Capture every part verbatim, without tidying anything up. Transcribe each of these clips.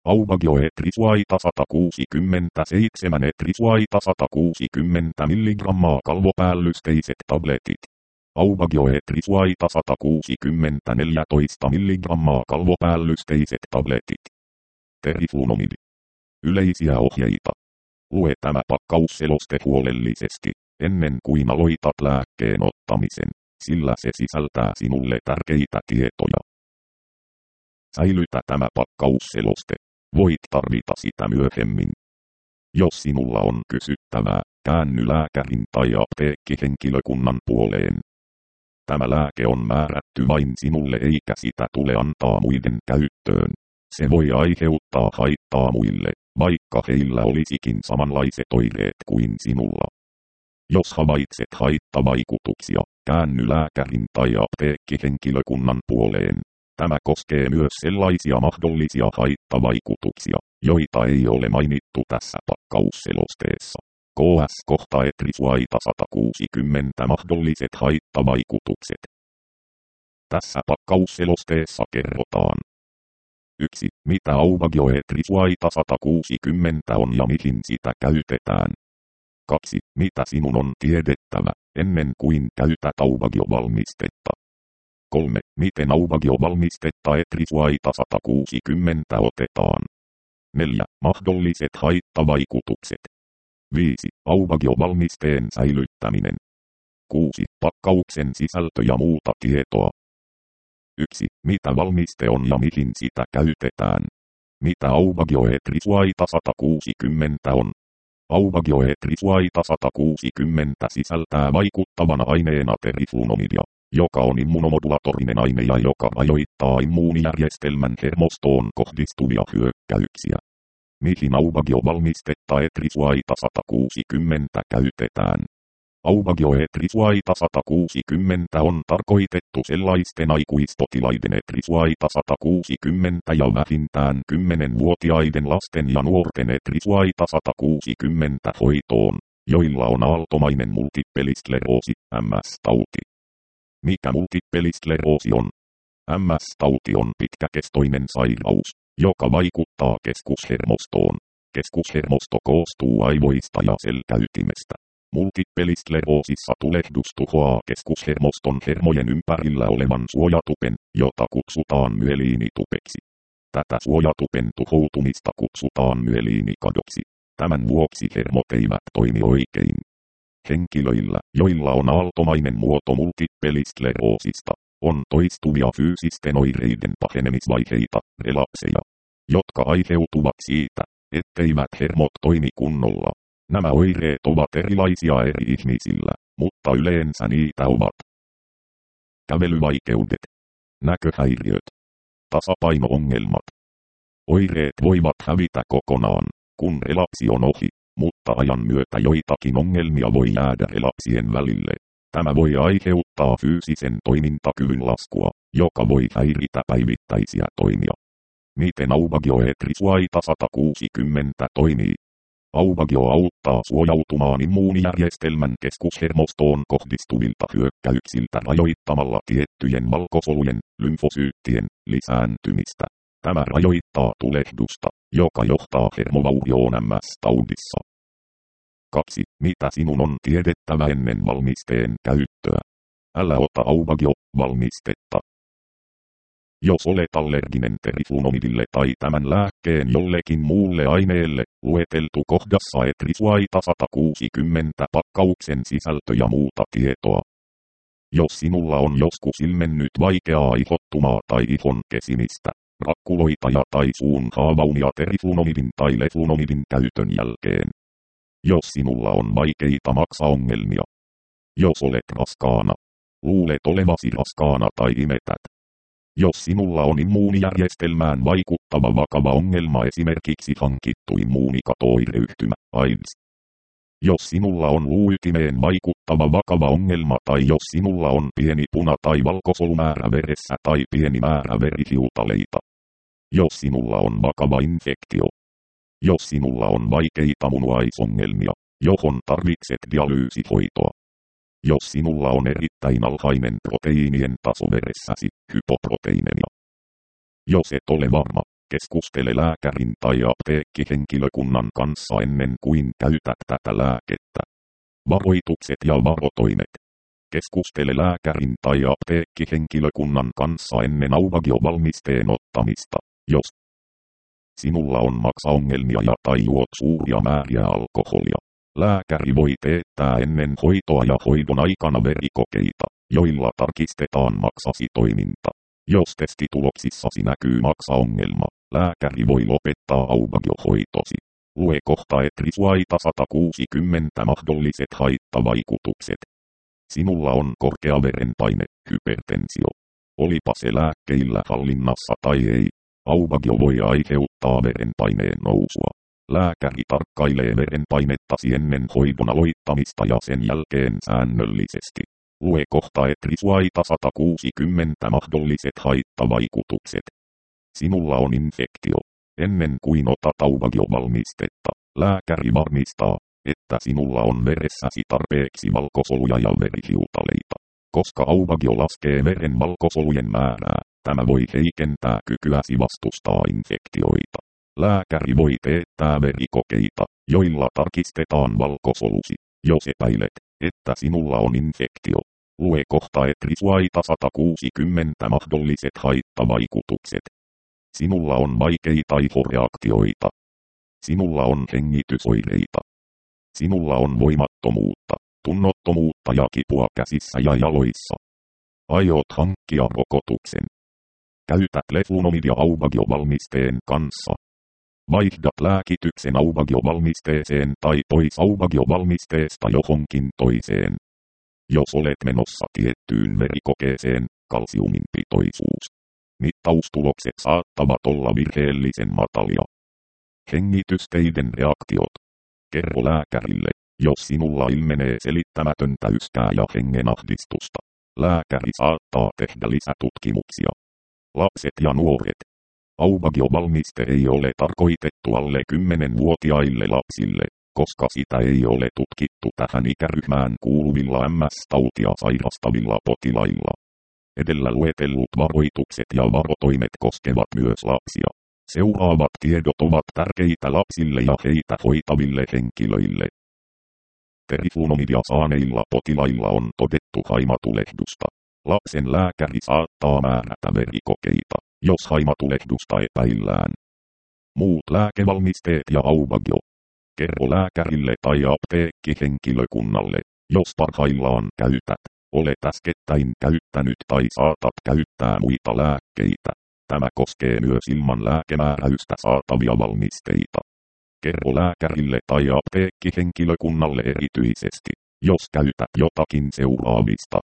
Aubagio et risvaita sata kuusikymmentäseitsemän et risvaita sata kuusikymmentä milligrammaa kalvopäällysteiset tabletit. Aubagio et risvaita sata kuusikymmentäneljätoista milligrammaa kalvopäällysteiset tabletit. Teriflunomidi. Yleisiä ohjeita. Lue tämä pakkausseloste huolellisesti, ennen kuin aloitat lääkkeen ottamisen, sillä se sisältää sinulle tärkeitä tietoja. Säilytä tämä pakkausseloste. Voit tarvita sitä myöhemmin. Jos sinulla on kysyttävää, käänny lääkärin tai apteekkihenkilökunnan puoleen. Tämä lääke on määrätty vain sinulle eikä sitä tule antaa muiden käyttöön. Se voi aiheuttaa haittaa muille, vaikka heillä olisikin samanlaiset oireet kuin sinulla. Jos havaitset haittavaikutuksia, käänny lääkärin tai apteekkihenkilökunnan puoleen. Tämä koskee myös sellaisia mahdollisia haittavaikutuksia, joita ei ole mainittu tässä pakkausselosteessa. K S kohta et risvaita sata kuusikymmentä mahdolliset haittavaikutukset. Tässä pakkausselosteessa kerrotaan. yksi. Mitä Aubagio et risvaita sata kuusikymmentä on ja mihin sitä käytetään. kaksi. Mitä sinun on tiedettävä, ennen kuin käytät Aubagio-valmistetta. kolme. Miten Aubagio-valmistetta et risvaita sata kuusikymmentä otetaan. neljä. Mahdolliset haittavaikutukset. viisi. Aubagio-valmisteen säilyttäminen. kuusi. Pakkauksen sisältö ja muuta tietoa. yksi. Mitä valmiste on ja mihin sitä käytetään. Mitä Aubagio et risvaita sata kuusikymmentä on. Aubagio et risvaita sata kuusikymmentä sisältää vaikuttavana aineena teriflunomidia, joka on immunomodulatorinen aine ja joka rajoittaa immuunijärjestelmän hermostoon kohdistuvia hyökkäyksiä. Mihin Aubagio-valmistetta et risvaita sata kuusikymmentä käytetään? Aubagio et risvaita sata kuusikymmentä on tarkoitettu sellaisten aikuispotilaiden et risvaita sata kuusikymmentä ja vähintään kymmenvuotiaiden lasten ja nuorten et risvaita sata kuusikymmentä hoitoon, joilla on aaltomainen multipeliskleroosi, M S-tauti. Mikä multipeliskleroosi on? M S-tauti on pitkäkestoinen sairaus, joka vaikuttaa keskushermostoon. Keskushermosto koostuu aivoista ja selkäytimestä. Multipeliskleroosissa tulehdus tuhoaa keskushermoston hermojen ympärillä olevan suojatupen, jota kutsutaan myeliinitupeksi. Tätä suojatupen tuhoutumista kutsutaan myeliinikadoksi. Tämän vuoksi hermot eivät toimi oikein. Henkilöillä, joilla on aaltomainen muoto multipeliskleroosista, on toistuvia fyysisten oireiden pahenemisvaiheita, relapseja, jotka aiheutuvat siitä, etteivät hermot toimi kunnolla. Nämä oireet ovat erilaisia eri ihmisillä, mutta yleensä niitä ovat kävelyvaikeudet, näköhäiriöt, tasapaino-ongelmat. Oireet voivat hävitä kokonaan, kun relapsi on ohi, mutta ajan myötä joitakin ongelmia voi jäädä relapsien välille. Tämä voi aiheuttaa fyysisen toimintakyvyn laskua, joka voi häiritä päivittäisiä toimia. Miten Aubagio et risvaita sata kuusikymmentä toimii? Aubagio auttaa suojautumaan immuunijärjestelmän keskushermostoon kohdistuvilta hyökkäyksiltä rajoittamalla tiettyjen valkosolujen, lymfosyyttien, lisääntymistä. Tämä rajoittaa tulehdusta, joka johtaa hermovaurioon M S-taudissa. kaksi. Mitä sinun on tiedettävä ennen valmisteen käyttöä? Älä ota Aubagio-valmistetta. Jos olet allerginen teriflunomidille tai tämän lääkkeen jollekin muulle aineelle, lueteltu kohdassa et risvaita sata kuusikymmentä pakkauksen sisältö ja muuta tietoa. Jos sinulla on joskus ilmennyt vaikeaa ihottumaa tai ihon kesimistä, rakkuloita ja tai suun haavaunia teriflunomidin tai leflunomidin käytön jälkeen. Jos sinulla on vaikeita maksaongelmia. Jos olet raskaana. Luulet olevasi raskaana tai imetät. Jos sinulla on immuunijärjestelmään vaikuttava vakava ongelma, esimerkiksi hankittu immuunikatooireyhtymä, AIDS. Jos sinulla on luuytimeen vaikuttava vakava ongelma tai jos sinulla on pieni puna- tai valkosolumäärä veressä tai pieni määrä verihiutaleita. Jos sinulla on vakava infektio. Jos sinulla on vaikeita munuaisongelmia, johon tarvitset dialyysihoitoa. Jos sinulla on erittäin alhainen proteiinien taso veressäsi, hypoproteiinemia. Jos et ole varma, Keskustele lääkärin tai apteekkihenkilökunnan kanssa ennen kuin käytät tätä lääkettä. Varoitukset ja varotoimet. Keskustele lääkärin tai apteekkihenkilökunnan kanssa ennen Aubagio-valmisteen ottamista, jos sinulla on maksaongelmia ja tai juot suuria määriä alkoholia. Lääkäri voi teettää ennen hoitoa ja hoidon aikana verikokeita, joilla tarkistetaan maksasi toiminta. Jos testituloksissasi näkyy maksaongelma, lääkäri voi lopettaa Aubagio-hoitosi. Lue kohta Etrisuaita sata kuusikymmentä mahdolliset haittavaikutukset. Sinulla on korkea verenpaine, hypertensio. Olipa se lääkkeillä hallinnassa tai ei, Aubagio voi aiheuttaa verenpaineen nousua. Lääkäri tarkkailee verenpainettasi ennen hoidon aloittamista ja sen jälkeen säännöllisesti. Lue kohta Etrisuaita sata kuusikymmentä mahdolliset haittavaikutukset. Sinulla on infektio. Ennen kuin otat Aubagio-valmistetta, lääkäri varmistaa, että sinulla on veressäsi tarpeeksi valkosoluja ja verihiutaleita. Koska Aubagio laskee veren valkosolujen määrää, tämä voi heikentää kykyäsi vastustaa infektioita. Lääkäri voi teettää verikokeita, joilla tarkistetaan valkosolusi, jos epäilet, että sinulla on infektio. Lue kohta Etrisuaita sata kuusikymmentä mahdolliset haittavaikutukset. Sinulla on vaikeita ihoreaktioita. Sinulla on hengitysoireita. Sinulla on voimattomuutta, tunnottomuutta ja kipua käsissä ja jaloissa. Aiot hankkia rokotuksen. Käytät Leflunomid-ja Aubagio-valmisteen kanssa. Vaihdat lääkityksen Aubagio-valmisteeseen tai pois Aubagio-valmisteesta johonkin toiseen. Jos olet menossa tiettyyn verikokeeseen, kalsiumin pitoisuus. Mittaustulokset saattavat olla virheellisen matalia. Hengitysteiden reaktiot. Kerro lääkärille, jos sinulla ilmenee selittämätöntä yskää ja hengenahdistusta. Lääkäri saattaa tehdä lisätutkimuksia. Lapset ja nuoret. Aubagio-valmiste ei ole tarkoitettu alle kymmenvuotiaille lapsille, koska sitä ei ole tutkittu tähän ikäryhmään kuuluvilla M S-tautia sairastavilla potilailla. Edellä luetellut varoitukset ja varotoimet koskevat myös lapsia. Seuraavat tiedot ovat tärkeitä lapsille ja heitä hoitaville henkilöille. Teriflunomidia saaneilla potilailla on todettu haimatulehdusta. Lapsen lääkäri saattaa määrätä verikokeita, jos haimatulehdusta epäillään. Muut lääkevalmisteet ja Aubagio. Kerro lääkärille tai apteekkihenkilökunnalle, jos parhaillaan käytät, olet äskettäin käyttänyt tai saatat käyttää muita lääkkeitä. Tämä koskee myös ilman lääkemääräystä saatavia valmisteita. Kerro lääkärille tai apteekkihenkilökunnalle erityisesti, jos käytät jotakin seuraavista.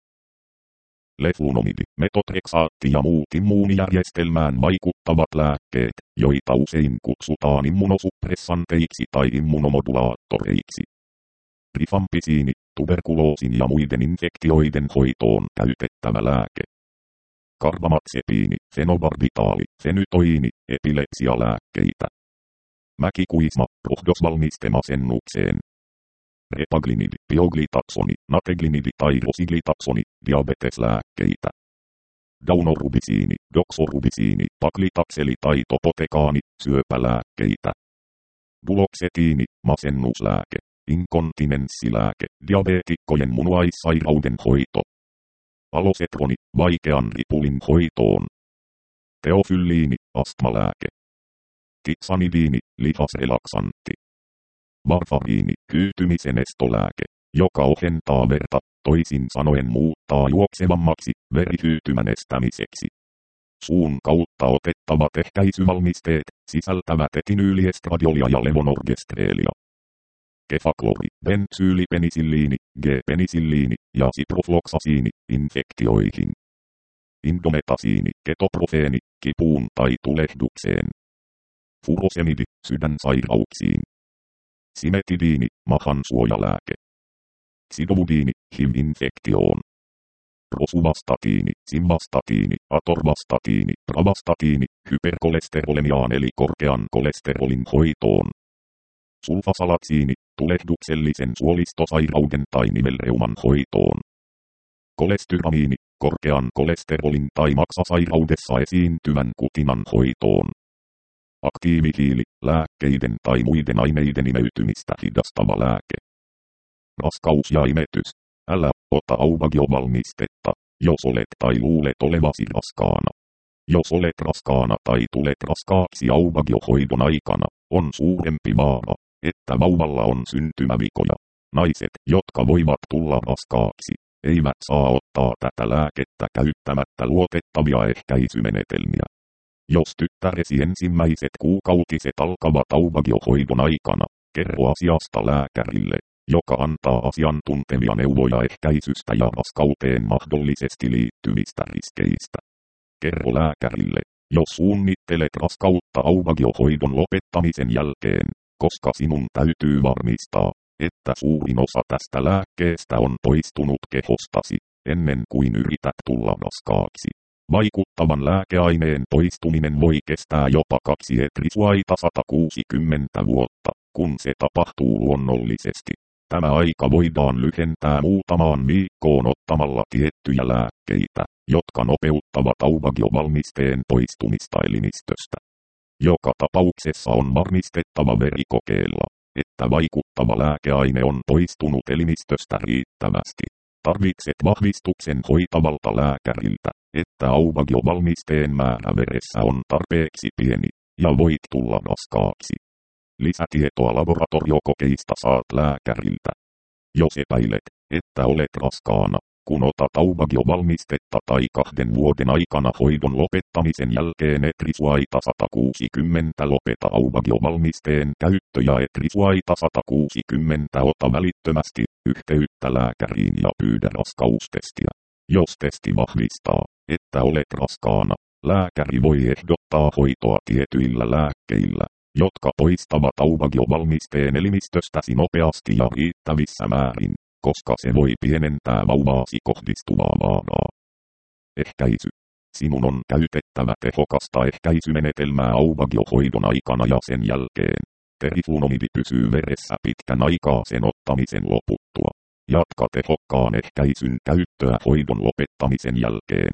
Leflunomidi, metotreksaatti ja muut immuunijärjestelmään vaikuttavat lääkkeet, joita usein kutsutaan immunosuppressanteiksi tai immunomodulaattoreiksi. Rifampisiini, tuberkuloosin ja muiden infektioiden hoitoon käytettävä lääke. Karbamazepiini, fenobarbitaali, fenytoiini, epilepsialääkkeitä. Mäkikuisma, rohdosvalmiste masennukseen. Repaglinidi, bioglitaksoni, nateglinidi tai rosiglitaksoni, diabeteslääkkeitä. Daunorubisiini, doxorubisiini, paklitakseli tai topotekaani, syöpälääkkeitä. Duloxetiini, masennuslääke, inkontinenssilääke, diabeetikkojen munuaissairauden hoito. Alosetroni, vaikean ripulin hoitoon. Teofylliini, astmalääke. Tixanidiini, lihasrelaksantti. Varfariini, hyytymisen estolääke, joka ohentaa verta, toisin sanoen muuttaa juoksevammaksi, verihyytymän estämiseksi. Suun kautta otettavat ehkäisyvalmisteet sisältävät etinyyliestradiolia ja levonorgestreelia. Kefaklori, bentsyylipenicilliini, G-penicilliini ja ciprofloxasiini infektioihin. Indometasiini, ketoprofeeni, kipuun tai tulehdukseen. Furosemidi, sydänsairauksiin. Simetidiini, mahan suojalääke. Sidovudiini, H I V-infektioon. Rosuvastatiini, simvastatiini, atorvastatiini, pravastatiini, hyperkolesterolemiaan eli korkean kolesterolin hoitoon. Sulfasalatsiini, tulehduksellisen suolistosairauden tai nivelreuman hoitoon. Kolestyramiini, korkean kolesterolin tai maksasairaudessa esiintyvän kutinan hoitoon. Aktiivihiili, lääkkeiden tai muiden aineiden imeytymistä hidastava lääke. Raskaus ja imetys. Älä ota Aubagio-valmistetta, jos olet tai luulet olevasi raskaana. Jos olet raskaana tai tulet raskaaksi Aubagio-hoidon aikana, on suurempi vaara, että vauvalla on syntymävikoja. Naiset, jotka voivat tulla raskaaksi, eivät saa ottaa tätä lääkettä käyttämättä luotettavia ehkäisymenetelmiä. Jos tyttäresi ensimmäiset kuukautiset alkavat Aubagio-hoidon aikana, kerro asiasta lääkärille, joka antaa asiantuntevia neuvoja ehkäisystä ja raskauteen mahdollisesti liittyvistä riskeistä. Kerro lääkärille, jos suunnittelet raskautta Aubagio-hoidon lopettamisen jälkeen, koska sinun täytyy varmistaa, että suurin osa tästä lääkkeestä on poistunut kehostasi, ennen kuin yrität tulla raskaaksi. Vaikuttavan lääkeaineen poistuminen voi kestää jopa kaksi sata kuusikymmentä vuotta, kun se tapahtuu luonnollisesti. Tämä aika voidaan lyhentää muutamaan viikkoon ottamalla tiettyjä lääkkeitä, jotka nopeuttavat Aubagio-valmisteen poistumista elimistöstä. Joka tapauksessa on varmistettava verikokeella, että vaikuttava lääkeaine on poistunut elimistöstä riittävästi. Tarvitset vahvistuksen hoitavalta lääkäriltä, että Aubagio-valmisteen määrä veressä on tarpeeksi pieni, ja voit tulla raskaaksi. Lisätietoa laboratoriokokeista saat lääkäriltä. Jos epäilet, että olet raskaana, kun otat Aubagio-valmistetta tai kahden vuoden aikana hoidon lopettamisen jälkeen Etrisuaita sata kuusikymmentä lopeta Aubagio-valmisteen käyttö ja Etrisuaita sata kuusikymmentä ota välittömästi yhteyttä lääkäriin ja pyydä raskaustestiä. Jos testi vahvistaa, että olet raskaana, lääkäri voi ehdottaa hoitoa tietyillä lääkkeillä, jotka poistavat Aubagio-valmisteen elimistöstäsi nopeasti ja riittävissä määrin, koska se voi pienentää vauvaasi kohdistuvaa vaaraa. Ehkäisy. Sinun on käytettävä tehokasta ehkäisymenetelmää Aubagio-hoidon aikana ja sen jälkeen. Teriflunomidi pysyy veressä pitkän aikaa sen ottamisen loputtua. Jatka tehokkaan ehkäisyn käyttöä hoidon lopettamisen jälkeen.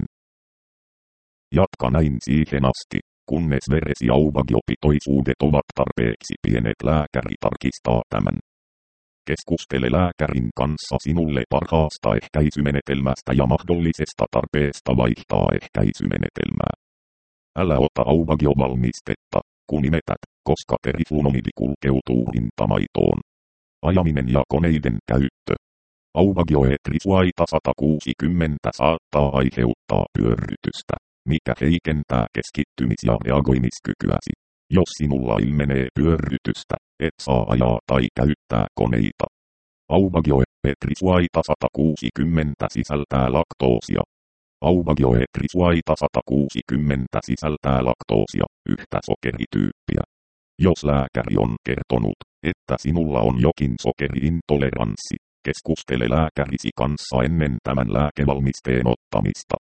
Jatka näin siihen asti, kunnes veresi Aubagio-pitoisuudet ovat tarpeeksi pienet. Lääkäri tarkistaa tämän. Keskustele lääkärin kanssa sinulle parhaasta ehkäisymenetelmästä ja mahdollisesta tarpeesta vaihtaa ehkäisymenetelmää. Älä ota Aubagio-valmistetta, kun imetät, koska teriflunomidi kulkeutuu rintamaitoon. Ajaminen ja koneiden käyttö. Aubagio-Etrisuaita sata kuusikymmentä saattaa aiheuttaa pyörrytystä, mikä heikentää keskittymis- ja reagoimiskykyäsi. Jos sinulla ilmenee pyörrytystä, et saa ajaa tai käyttää koneita. Aubagio-Etrisuaita sata kuusikymmentä sisältää laktoosia. Aubagio-Etrisuaita sata kuusikymmentä sisältää laktoosia, yhtä sokerityyppiä. Jos lääkäri on kertonut, että sinulla on jokin sokeriintoleranssi, keskustele lääkärisi kanssa ennen tämän lääkevalmisteen ottamista.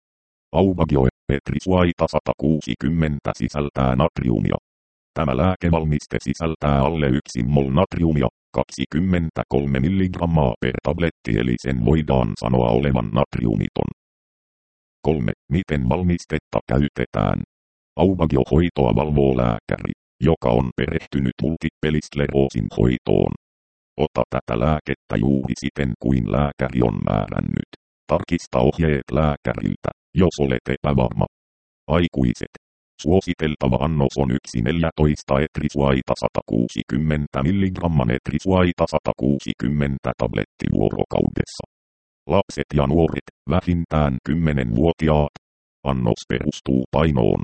Aubagio-Etrisuaita sata kuusikymmentä sisältää natriumia. Tämä lääkevalmiste sisältää alle yksi mol natriumia, kaksikymmentäkolme milligrammaa per tabletti, eli sen voidaan sanoa olevan natriumiton. kolme. Miten valmistetta käytetään? Aubagio-hoitoa valvoo lääkäri, joka on perehtynyt multipeliskleroosin hoitoon. Ota tätä lääkettä juuri siten kuin lääkäri on määrännyt. Tarkista ohjeet lääkäriltä, jos olet epävarma. Aikuiset. Suositeltava annos on yksi neljätoista Etrisuaita sata kuusikymmentä milligramman Etrisuaita sata kuusikymmentä tabletti vuorokaudessa. Lapset ja nuoret, vähintään kymmenvuotiaat. Annos perustuu painoon.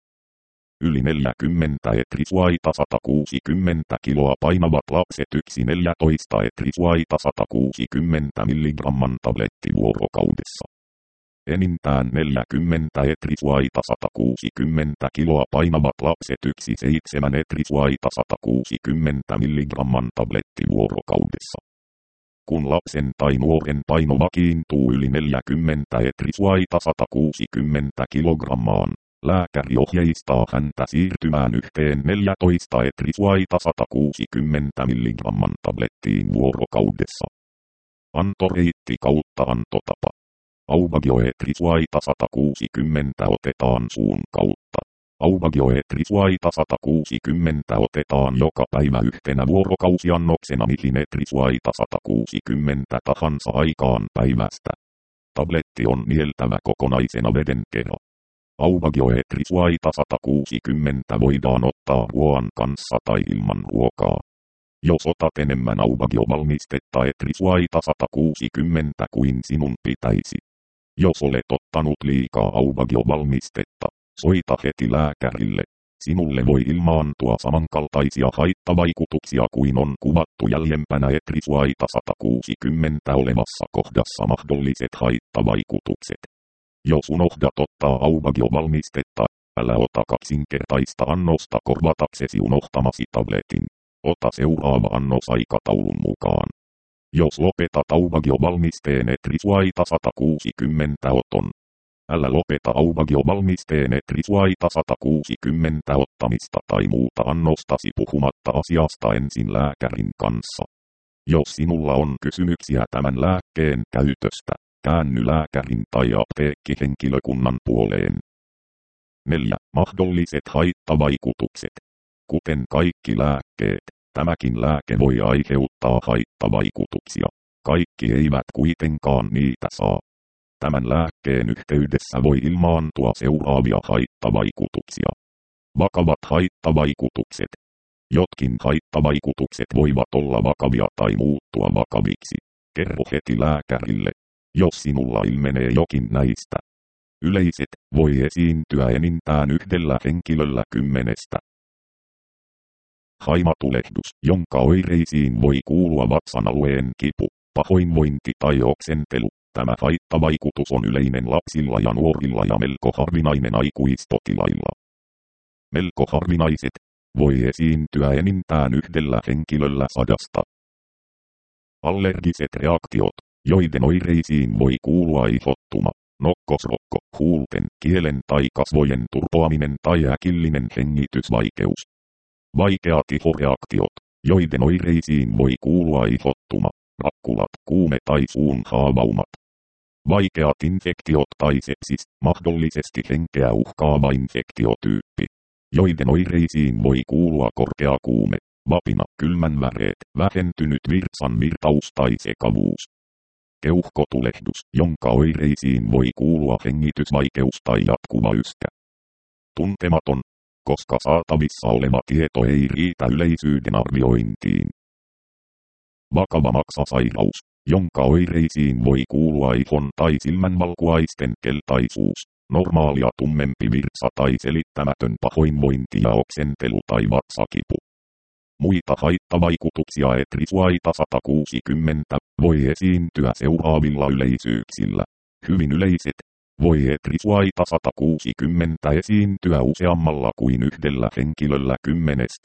Yli neljäkymmentä Etrisuaita sata kuusikymmentä kiloa painavat lapset yksi neljätoista Etrisuaita sata kuusikymmentä milligramman tabletti vuorokaudessa. Enintään neljäkymmentä Etrisuaita sata kuusikymmentä kiloa painavat lapset yksi seitsemän Etrisuaita sata kuusikymmentä milligramman tabletti vuorokaudessa. Kun lapsen tai nuoren paino vakiintuu yli neljäkymmentä Etrisuaita sata kuusikymmentä kilogrammaan, lääkäri ohjeistaa häntä siirtymään yhteen neljätoista Etrisuaita sata kuusikymmentä milligramman tablettiin vuorokaudessa. Antoreitti kautta antotapa. Aubagio-Etrisuaita sata kuusikymmentä otetaan suun kautta. Aubagioetrisuaita sata kuusikymmentä otetaan joka päivä yhtenä vuorokausiannoksena millimetrisuaita sata kuusikymmentä tahansa aikaan päivästä. Tabletti on nieltävä kokonaisena veden kera. Aubagioetrisuaita sata kuusikymmentä voidaan ottaa ruoan kanssa tai ilman ruokaa. Jos otat enemmän aubagiovalmistetta etrisuaita sata kuusikymmentä kuin sinun pitäisi. Jos olet ottanut liikaa aubagiovalmistetta, soita heti lääkärille. Sinulle voi ilmaantua samankaltaisia haittavaikutuksia kuin on kuvattu jäljempänä etrisuaita sata kuusikymmentä olevassa kohdassa mahdolliset haittavaikutukset. Jos unohdat ottaa aubagiovalmistetta, älä ota kaksinkertaista annosta korvataksesi unohtamasi tabletin. Ota seuraava annos aikataulun mukaan. Jos lopetat aubagiovalmisteen etrisuaita sata kuusikymmentä oton. Älä lopeta aubagiovalmisteen etrisuaita sata kuusikymmentä ottamista tai muuta annostasi puhumatta asiasta ensin lääkärin kanssa. Jos sinulla on kysymyksiä tämän lääkkeen käytöstä, käänny lääkärin tai apteekkihenkilökunnan puoleen. neljä. Mahdolliset haittavaikutukset. Kuten kaikki lääkkeet, tämäkin lääke voi aiheuttaa haittavaikutuksia. Kaikki eivät kuitenkaan niitä saa. Tämän lääkkeen yhteydessä voi ilmaantua seuraavia haittavaikutuksia. Vakavat haittavaikutukset. Jotkin haittavaikutukset voivat olla vakavia tai muuttua vakaviksi. Kerro heti lääkärille, jos sinulla ilmenee jokin näistä. Yleiset voi esiintyä enintään yhdellä henkilöllä kymmenestä. Haimatulehdus, jonka oireisiin voi kuulua vatsan alueen kipu, pahoinvointi tai oksentelu. Tämä haittavaikutus on yleinen lapsilla ja nuorilla ja melko harvinainen aikuispotilailla. Melko harvinaiset voi esiintyä enintään yhdellä henkilöllä sadasta. Allergiset reaktiot, joiden oireisiin voi kuulua ihottuma, nokkosrokko, huulten, kielen tai kasvojen turpoaminen tai äkillinen hengitysvaikeus. Vaikeat ihoreaktiot, joiden oireisiin voi kuulua ihottuma, rakkulat, kuume tai suun haavaumat. Vaikeat infektiot tai sepsis, mahdollisesti henkeä uhkaava infektiotyyppi, joiden oireisiin voi kuulua korkea kuume, vapina, kylmänväreet, vähentynyt virtsan virtaus tai sekavuus. Keuhkotulehdus, jonka oireisiin voi kuulua hengitysvaikeus tai jatkuva yskä. Tuntematon, koska saatavissa oleva tieto ei riitä yleisyyden arviointiin. Vakava maksasairaus, jonka oireisiin voi kuulua ihon tai silmänvalkuaisten keltaisuus, normaalia tummempi virtsa tai selittämätön pahoinvointi ja oksentelu tai vatsakipu. Muita haittavaikutuksia etrisuaita sata kuusikymmentä voi esiintyä seuraavilla yleisyyksillä. Hyvin yleiset, voi etrisuaita sata kuusikymmentä esiintyä useammalla kuin yhdellä henkilöllä kymmenestä.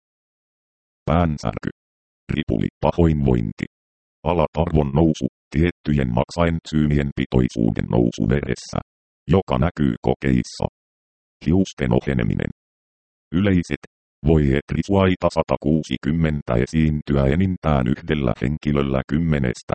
Päänsärky, ripuli, pahoinvointi, alatarvon nousu, tiettyjen maksaentsyymien pitoisuuden nousu veressä, joka näkyy kokeissa. Hiusten oheneminen. Yleiset, voi etrisuaita sata kuusikymmentä esiintyä enintään yhdellä henkilöllä kymmenestä.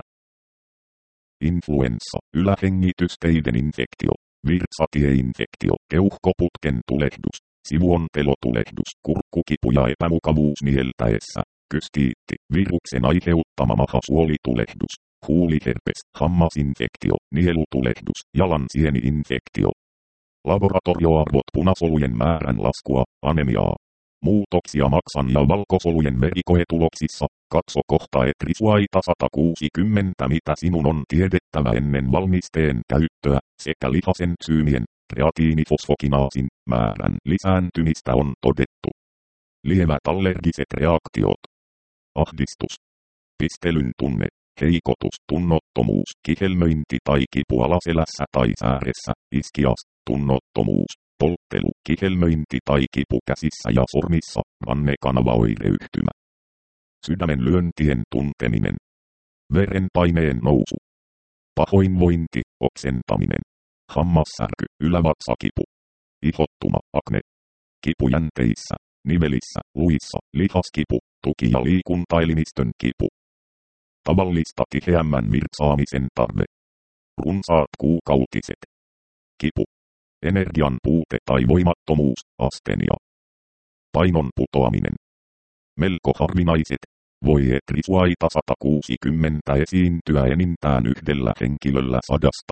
Influenssa, ylähengitysteiden infektio, virtsatieinfektio, keuhkoputken tulehdus, sivuontelotulehdus, kurkkukipu ja epämukavuus nieltäessä, kystiitti, viruksen aiheuttama mahasuolitulehdus, huuliherpes, hammasinfektio, nielutulehdus, jalansieni-infektio. Laboratorioarvot punasolujen määrän laskua, anemiaa. Muutoksia maksan ja valkosolujen verikoetuloksissa, katso kohta etrisuaita sata kuusikymmentä mitä sinun on tiedettävä ennen valmisteen käyttöä, sekä lihasentsyymien, kreatiinifosfokinaasin, määrän lisääntymistä on todettu. Lievät allergiset reaktiot. Ahdistus. Pistelyn tunne, heikotus, tunnottomuus, kihelmöinti tai kipu alaselässä tai sääressä, iskias, tunnottomuus. Polttelu, kihelmöinti tai kipu käsissä ja sormissa, rannekanavaoireyhtymä. Sydämen lyöntien tunteminen. Verenpaineen nousu. Pahoinvointi, oksentaminen. Hammassärky, ylävatsakipu. Ihottuma, akne. Kipu jänteissä, nivelissä, luissa, lihaskipu, tuki- ja liikuntaelimistön kipu. Tavallista tiheämmän virtsaamisen tarve. Runsaat kuukautiset. Kipu. energian puute tai voimattomuus, astenia. Painon putoaminen. Melko harvinaiset. Voi trisuaita sata kuusikymmentä esiintyä enintään yhdellä henkilöllä sadasta.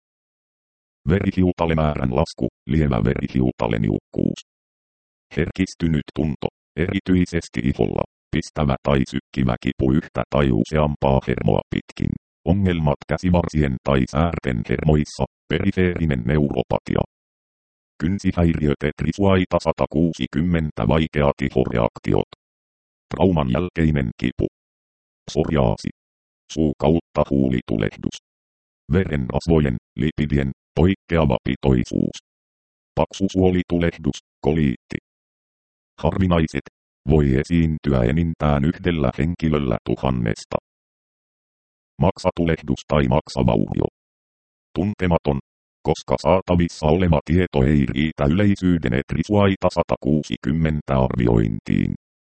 Verihiutalemäärän lasku, lievä verihiutaleniukkuus. Herkistynyt tunto, erityisesti iholla, pistävä tai sykkivä kipu yhtä tai useampaa hermoa pitkin. Ongelmat käsivarsien tai säärten hermoissa, perifeerinen neuropatia. Kynsihäiriöt trisuaita sata kuusikymmentä vaikeat ihoreaktiot. Trauman jälkeinen kipu. Psoriaasi. Suu kautta huulitulehdus. Verenrasvojen, lipidien, poikkeava pitoisuus. Paksusuolitulehdus, koliitti. Harvinaiset. Voi esiintyä enintään yhdellä henkilöllä tuhannesta. Maksatulehdus tai maksavaurio. Tuntematon, koska saatavissa oleva tieto ei riitä yleisyyden trisuaita sata kuusikymmentä arviointiin.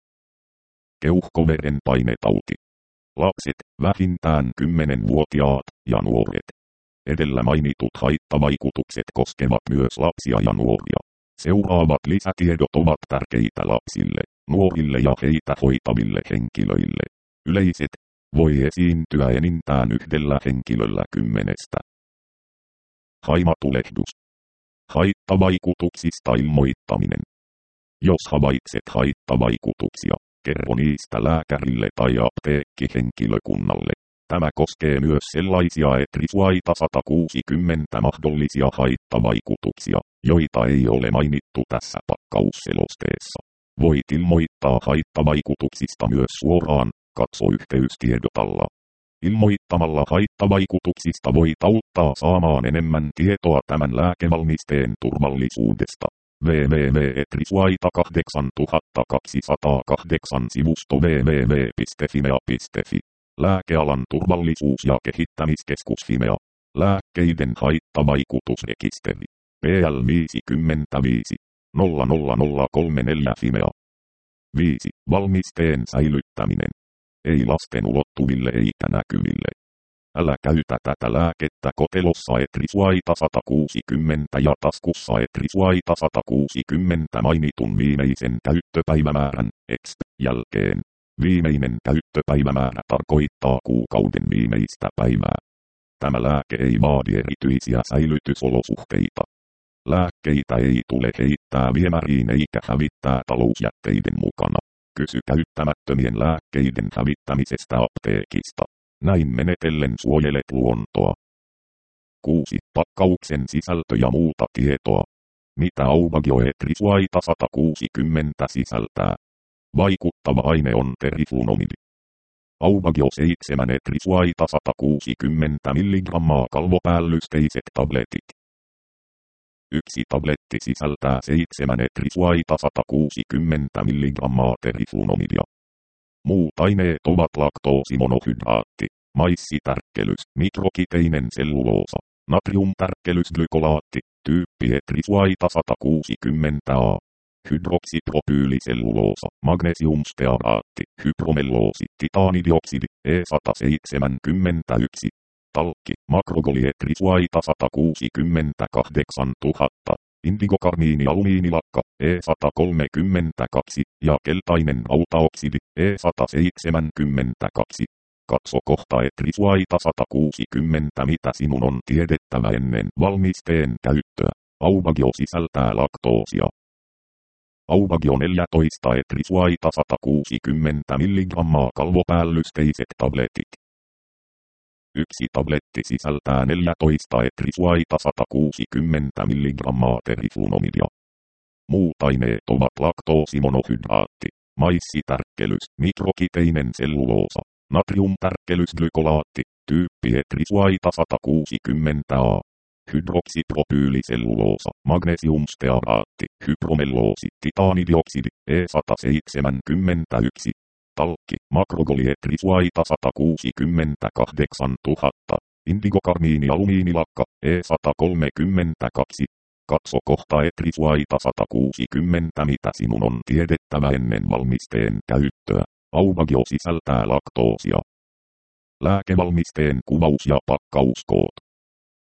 Keuhkoveren painetauti. Lapset, vähintään kymmenvuotiaat ja nuoret. Edellä mainitut haittavaikutukset koskevat myös lapsia ja nuoria. Seuraavat lisätiedot ovat tärkeitä lapsille, nuorille ja heitä hoitaville henkilöille. Yleiset. Voi esiintyä enintään yhdellä henkilöllä kymmenestä. Haimatulehdus. Haittavaikutuksista ilmoittaminen. Jos havaitset haittavaikutuksia, kerro niistä lääkärille tai apteekkihenkilökunnalle. Tämä koskee myös sellaisia trisuaita sata kuusikymmentä mahdollisia haittavaikutuksia, joita ei ole mainittu tässä pakkausselosteessa. Voit ilmoittaa haittavaikutuksista myös suoraan, katso yhteystiedot alla. Ilmoittamalla haittavaikutuksista voit auttaa saamaan enemmän tietoa tämän lääkevalmisteen turvallisuudesta. www piste trisuaita kahdeksantuhattakaksisataakahdeksan sivusto www piste fimea piste fi. Lääkealan turvallisuus- ja kehittämiskeskus Fimea. Lääkkeiden haittavaikutusrekisteri. P L viisikymmentäviisi nolla nolla nolla kolmekymmentäneljä Fimea. viisi. Valmisteen säilyttäminen. Ei lasten ulottuville eikä näkyville. Älä käytä tätä lääkettä kotelossa trisuaita sata kuusikymmentä ja taskussa trisuaita sata kuusikymmentä mainitun viimeisen käyttöpäivämäärän exp jälkeen. Viimeinen käyttöpäivämäärä tarkoittaa kuukauden viimeistä päivää. Tämä lääke ei vaadi erityisiä säilytysolosuhteita. Lääkkeitä ei tule heittää viemäriin eikä hävittää talousjätteiden mukana. Kysy käyttämättömien lääkkeiden hävittämisestä apteekista. Näin menetellen suojelet luontoa. kuusi. Pakkauksen sisältö ja muuta tietoa. Mitä Aubagio trisuaita sata kuusikymmentä sisältää? Vaikuttava aine on teriflunomidi. Aubagio seitsemän trisuaita sata kuusikymmentä milligrammaa kalvopäällysteiset tabletit. Yksi tabletti sisältää seitsemän trisuaita sata kuusikymmentä milligrammaa teriflunomidia. Muut aineet ovat laktoosimonohydraatti, maissitärkkelys, mikrokiteinen selluloosa, natriumtärkkelysglykolaatti, tyyppi trisuaita sata kuusikymmentä A. Hydroksipropyyliselluloosa, magnesiumstearaatti, hypromelloosi, titaanidioksidi, E sata seitsemänkymmentäyksi. Talkki, makrogolietrisuaita sata kuusikymmentäkahdeksantuhatta. Indigokarmiinialumiinilakka, E sata kolmekymmentäkaksi, ja keltainen rautaoksidi, E sata seitsemänkymmentäkaksi. Katso kohta trisuaita sata kuusikymmentä mitä sinun on tiedettävä ennen valmisteen käyttöä. Aubagio sisältää laktoosia. Aubagio neljätoista trisuaita sata kuusikymmentä milligrammaa kalvopäällysteiset tabletit. Yksi tabletti sisältää neljätoista trisuaita sata kuusikymmentä milligrammaa teriflunomidia. Muut aineet ovat laktoosimonohydraatti, maissitärkkelys, mikrokiteinen selluloosa, natriumtärkkelysglykolaatti, tyyppi trisuaita sata kuusikymmentä A. Hydroksipropyyliselluloosa, magnesiumstearaatti, hypromelloosi, titaanidioksidi, E sata seitsemänkymmentäyksi. Talkki, makrogolietrisuaita sata kuusikymmentäkahdeksantuhatta. Indigokarmiinialumiinilakka, E sata kolmekymmentäkaksi. Katso kohta trisuaita sata kuusikymmentä mitä sinun on tiedettävä ennen valmisteen käyttöä. Aubagio sisältää laktoosia. Lääkevalmisteen kuvaus ja pakkauskoot.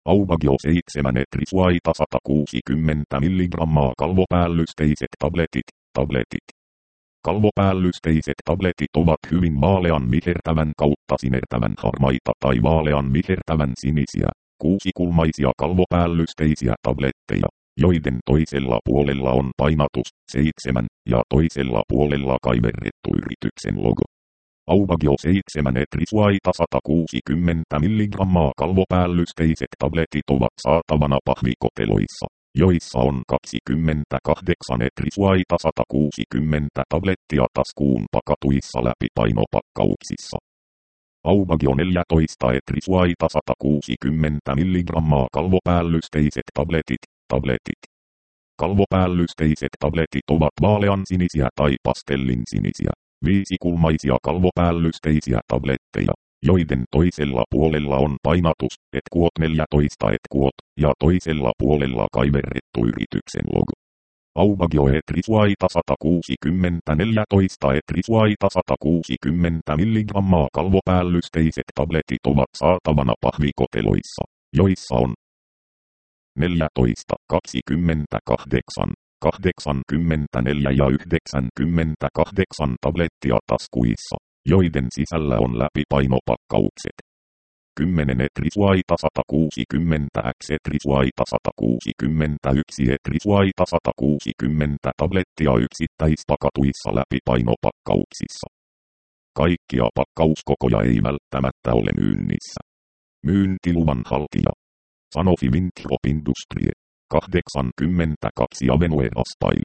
Aubagio seitsemän Etrisuaita sata kuusikymmentä milligrammaa kalvopäällysteiset tabletit, tabletit. Kalvopäällysteiset tabletit ovat hyvin vaalean vihertävän kautta sinertävän harmaita tai vaalean vihertävän sinisiä, kuusikulmaisia kalvopäällysteisiä tabletteja, joiden toisella puolella on painatus seitsemän ja toisella puolella kaiverrettu yrityksen logo. Aubagio seitsemän Etrisuaita sata kuusikymmentä milligrammaa kalvopäällysteiset tabletit ovat saatavana pahvikoteloissa, joissa on kaksikymmentäkahdeksan Etrisuaita sata kuusikymmentä tablettia taskuun pakatuissa läpipainopakkauksissa. Aubagio neljätoista Etrisuaita sata kuusikymmentä milligrammaa kalvopäällysteiset tabletit, tabletit. Kalvopäällysteiset tabletit ovat vaaleansinisiä tai pastellinsinisiä, viisikulmaisia kalvopäällysteisiä tabletteja, joiden toisella puolella on painatus, et kuot neljätoista et kuot, ja toisella puolella kaiverrettu yrityksen logo. Aubagio Etrisuaita sata kuusikymmentä neljätoista Etrisuaita sata kuusikymmentä milligrammaa kalvopäällysteiset tabletit ovat saatavana pahvikoteloissa, joissa on neljätoista, kaksikymmentäkahdeksan, kahdeksankymmentäneljä ja yhdeksänkymmentäkahdeksan tablettia taskuissa, joiden sisällä on läpipainopakkaukset. kymmenen Etrisuaita sata kuusikymmentä X Etrisuaita sata kuusikymmentäyksi Etrisuaita sata kuusikymmentä tablettia yksittäispakatuissa läpipainopakkauksissa. Kaikkia pakkauskokoja ei välttämättä ole myynnissä. Myyntiluvan haltija Sanofi Winthrop Industrie, kahdeksankymmentäkaksi Avenue Raspail,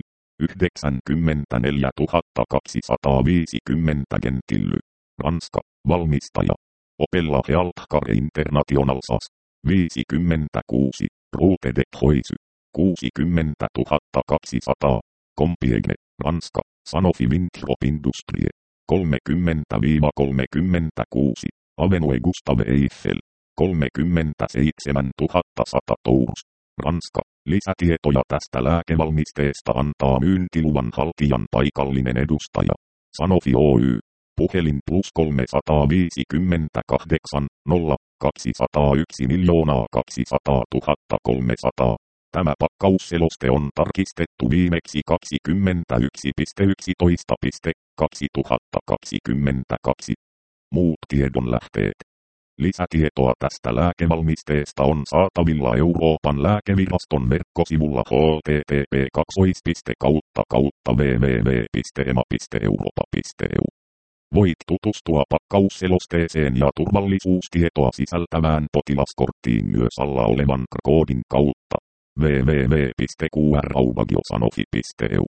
yhdeksänkymmentäneljätuhattakaksisataaviisikymmentä Gentilly, Ranska, valmistaja. Opella Healthcare International S A S, viisikymmentäkuusi, Route de Choisy, kuusikymmentätuhattakaksisataa, Compiègne, Ranska, Sanofi Winthrop Industrie, kolmekymmentä kolmekymmentäkuusi, Avenue Gustave Eiffel, kolmekymmentäseitsemäntuhattasata Tours, Ranska. Lisätietoja tästä lääkevalmisteesta antaa myyntiluvan haltijan paikallinen edustaja, Sanofi Oy. Puhelin plus kolmesataaviisikymmentäkahdeksan, nolla, kaksisataayksi miljoonaa kaksisataatuhatta kolmesataa. Tämä pakkausseloste on tarkistettu viimeksi kaksikymmentäyksi yksitoista kaksituhattakaksikymmentäkaksi. Muut tiedonlähteet. Lisätietoa tästä lääkevalmisteesta on saatavilla Euroopan lääkeviraston verkkosivulla h t t p kautta kautta w w w piste e m a piste europa piste e u. Voit tutustua pakkausselosteeseen ja turvallisuustietoa sisältävään potilaskorttiin myös alla olevan koodin kautta w w w piste q r aubagio sanofi piste e u.